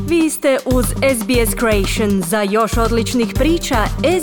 Vi ste uz SBS Creation. Za još odličnih priča,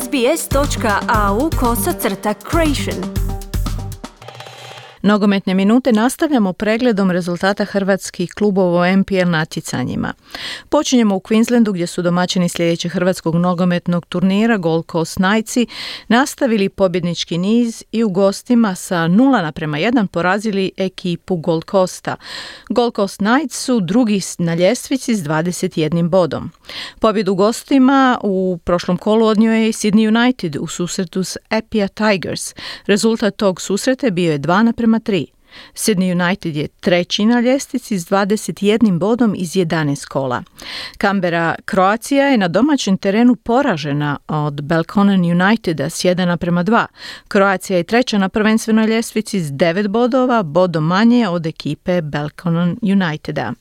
sbs.au/creation. Nogometne minute nastavljamo pregledom rezultata hrvatskih klubova u NPL natjecanjima. Počinjemo u Queenslandu gdje su domaćini sljedećeg hrvatskog nogometnog turnira Gold Coast Knightsi nastavili pobjednički niz i u gostima sa 0:1 porazili ekipu Gold Coasta. Gold Coast Knights su drugi na ljestvici s 21 bodom. Pobjedu u gostima u prošlom kolu odnio je Sydney United u susretu s Apia Tigers. Rezultat tog susreta bio je 2:3. Sydney United je treći na ljestvici s 21 bodom iz 11 kola. Canberra Croatia je na domaćem terenu poražena od Belconnen Uniteda s 1:2. Croatia je treća na prvenstvenoj ljestvici s 9 bodova, bodom manje od ekipe Belconnen Uniteda.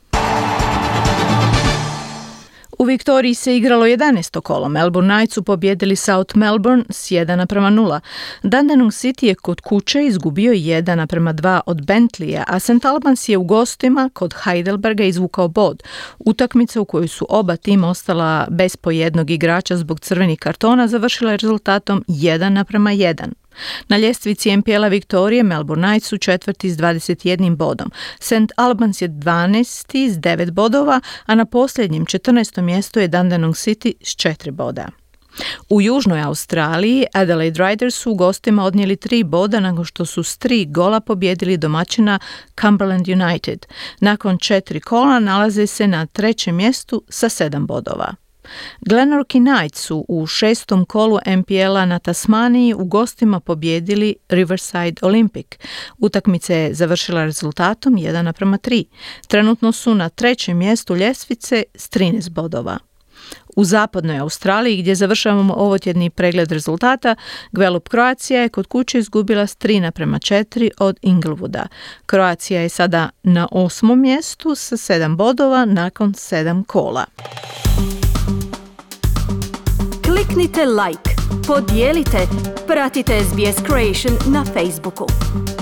U Viktoriji se igralo 11. kolo. Melbourne Knights su pobijedili South Melbourne s 1:0. Dandenong City je kod kuće izgubio 1:2 od Bentleya, a St. Albans je u gostima kod Heidelberga izvukao bod. Utakmica u kojoj su oba tima ostala bez po jednog igrača zbog crvenih kartona završila je rezultatom 1:1. Na ljestvici NPL-a Viktorije Melbourne Knights su četvrti s 21 bodom. St. Albans je 12. s 9 bodova, a na posljednjem 14. mjestu je Dandenong City s 4 boda. U Južnoj Australiji Adelaide Riders su u gostima odnijeli 3 boda nakon što su s 3 gola pobijedili domaćina Cumberland United. Nakon 4 kola nalaze se na trećem mjestu sa 7 bodova. Glenorchy Knights su u 6. kolu NPL-a na Tasmaniji u gostima pobijedili Riverside Olympic. Utakmica je završila rezultatom 1:3. Trenutno su na trećem mjestu ljestvice s 13 bodova. U zapadnoj Australiji, gdje završavamo ovotjedni pregled rezultata, Gwelup Croatia je kod kuće izgubila s 3:4 od Inglewooda. Croatia je sada na 8. mjestu sa 7 bodova nakon 7 kola. Kliknite like, podijelite, pratite SBS Creation na Facebooku.